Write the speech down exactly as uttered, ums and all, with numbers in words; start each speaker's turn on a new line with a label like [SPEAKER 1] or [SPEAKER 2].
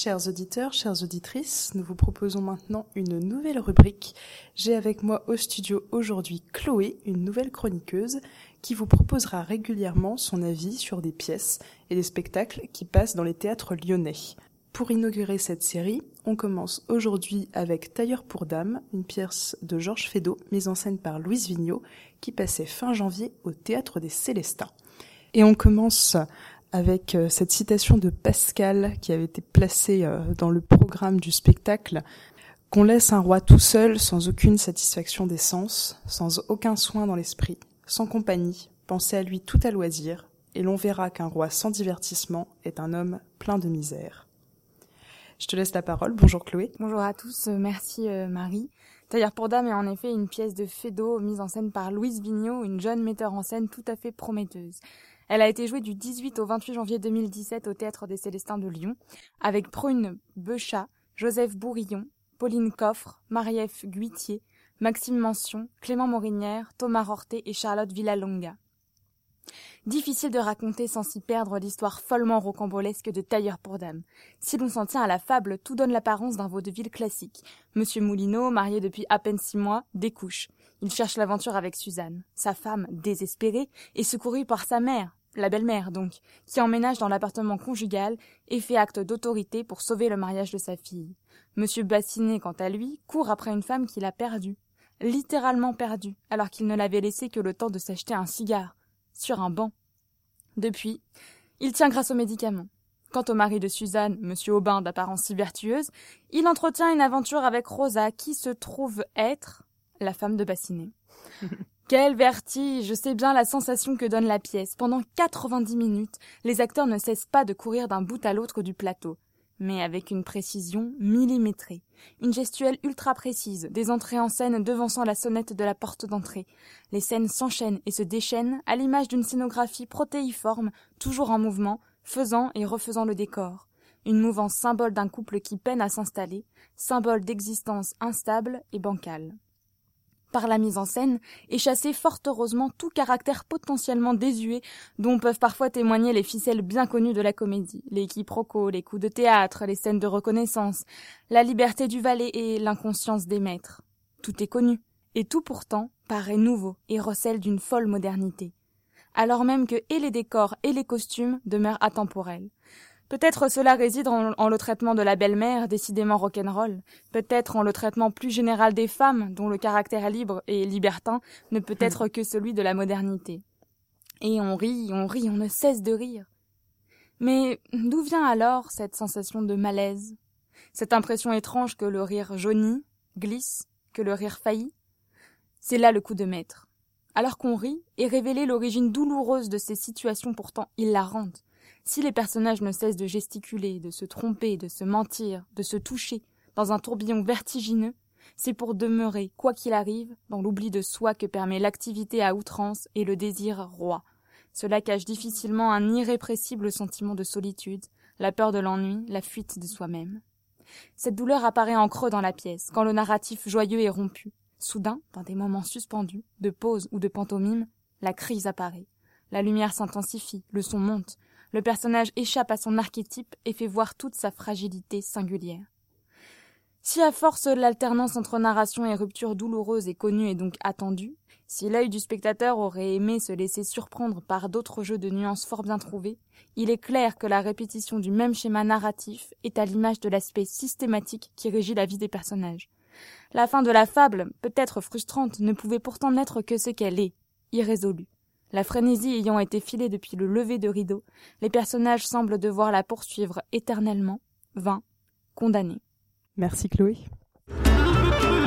[SPEAKER 1] Chers auditeurs, chères auditrices, nous vous proposons maintenant une nouvelle rubrique. J'ai avec moi au studio aujourd'hui Chloé, une nouvelle chroniqueuse, qui vous proposera régulièrement son avis sur des pièces et des spectacles qui passent dans les théâtres lyonnais. Pour inaugurer cette série, on commence aujourd'hui avec Tailleur pour Dame, une pièce de Georges Feydeau, mise en scène par Louise Vigneault, qui passait fin janvier au Théâtre des Célestins. Et on commence avec cette citation de Pascal qui avait été placée dans le programme du spectacle. Qu'on laisse un roi tout seul, sans aucune satisfaction des sens, sans aucun soin dans l'esprit, sans compagnie, penser à lui tout à loisir, et l'on verra qu'un roi sans divertissement est un homme plein de misère. Je te laisse la parole. Bonjour Chloé.
[SPEAKER 2] Bonjour à tous, merci euh, Marie. Tailleur pour Dame est en effet une pièce de Feydeau mise en scène par Louise Vigneault, une jeune metteur en scène tout à fait prometteuse. Elle a été jouée du dix-huit au vingt-huit janvier deux mille dix-sept au Théâtre des Célestins de Lyon, avec Prune Beuchat, Joseph Bourillon, Pauline Coffre, Marie-Ève Guitier, Maxime Mention, Clément Morinière, Thomas Rorté et Charlotte Villalonga. Difficile de raconter sans s'y perdre l'histoire follement rocambolesque de Tailleur pour Dame. Si l'on s'en tient à la fable, tout donne l'apparence d'un vaudeville classique. Monsieur Moulineau, marié depuis à peine six mois, découche. Il cherche l'aventure avec Suzanne. Sa femme, désespérée, est secourue par sa mère, la belle-mère donc, qui emménage dans l'appartement conjugal et fait acte d'autorité pour sauver le mariage de sa fille. Monsieur Bassinet, quant à lui, court après une femme qu'il a perdue, littéralement perdue, alors qu'il ne l'avait laissé que le temps de s'acheter un cigare, sur un banc. Depuis, il tient grâce aux médicaments. Quant au mari de Suzanne, monsieur Aubin d'apparence si vertueuse, il entretient une aventure avec Rosa, qui se trouve être la femme de Bassinet. Quel vertige! Je sais bien la sensation que donne la pièce. Pendant quatre-vingt-dix minutes, les acteurs ne cessent pas de courir d'un bout à l'autre du plateau, mais avec une précision millimétrée, une gestuelle ultra précise, des entrées en scène devançant la sonnette de la porte d'entrée. Les scènes s'enchaînent et se déchaînent à l'image d'une scénographie protéiforme, toujours en mouvement, faisant et refaisant le décor. Une mouvance symbole d'un couple qui peine à s'installer, symbole d'existence instable et bancale. Par la mise en scène, est chassé fort heureusement tout caractère potentiellement désuet dont peuvent parfois témoigner les ficelles bien connues de la comédie, les quiproquos, les coups de théâtre, les scènes de reconnaissance, la liberté du valet et l'inconscience des maîtres. Tout est connu, et tout pourtant paraît nouveau et recèle d'une folle modernité, alors même que et les décors et les costumes demeurent atemporels. Peut-être cela réside en, en le traitement de la belle-mère, décidément rock'n'roll, peut-être en le traitement plus général des femmes, dont le caractère libre et libertin ne peut être que celui de la modernité. Et on rit, on rit, on ne cesse de rire. Mais d'où vient alors cette sensation de malaise, cette impression étrange que le rire jaunit, glisse, que le rire faillit? C'est là le coup de maître. Alors qu'on rit, est révélée l'origine douloureuse de ces situations pourtant hilarantes. Si les personnages ne cessent de gesticuler, de se tromper, de se mentir, de se toucher, dans un tourbillon vertigineux, c'est pour demeurer, quoi qu'il arrive, dans l'oubli de soi que permet l'activité à outrance et le désir roi. Cela cache difficilement un irrépressible sentiment de solitude, la peur de l'ennui, la fuite de soi-même. Cette douleur apparaît en creux dans la pièce, quand le narratif joyeux est rompu. Soudain, dans des moments suspendus, de pause ou de pantomime, la crise apparaît. La lumière s'intensifie, le son monte. Le personnage échappe à son archétype et fait voir toute sa fragilité singulière. Si à force l'alternance entre narration et rupture douloureuse est connue et donc attendue, si l'œil du spectateur aurait aimé se laisser surprendre par d'autres jeux de nuances fort bien trouvés, il est clair que la répétition du même schéma narratif est à l'image de l'aspect systématique qui régit la vie des personnages. La fin de la fable, peut-être frustrante, ne pouvait pourtant n'être que ce qu'elle est, irrésolue. La frénésie ayant été filée depuis le lever de rideau, les personnages semblent devoir la poursuivre éternellement, vains, condamnés.
[SPEAKER 1] Merci Chloé.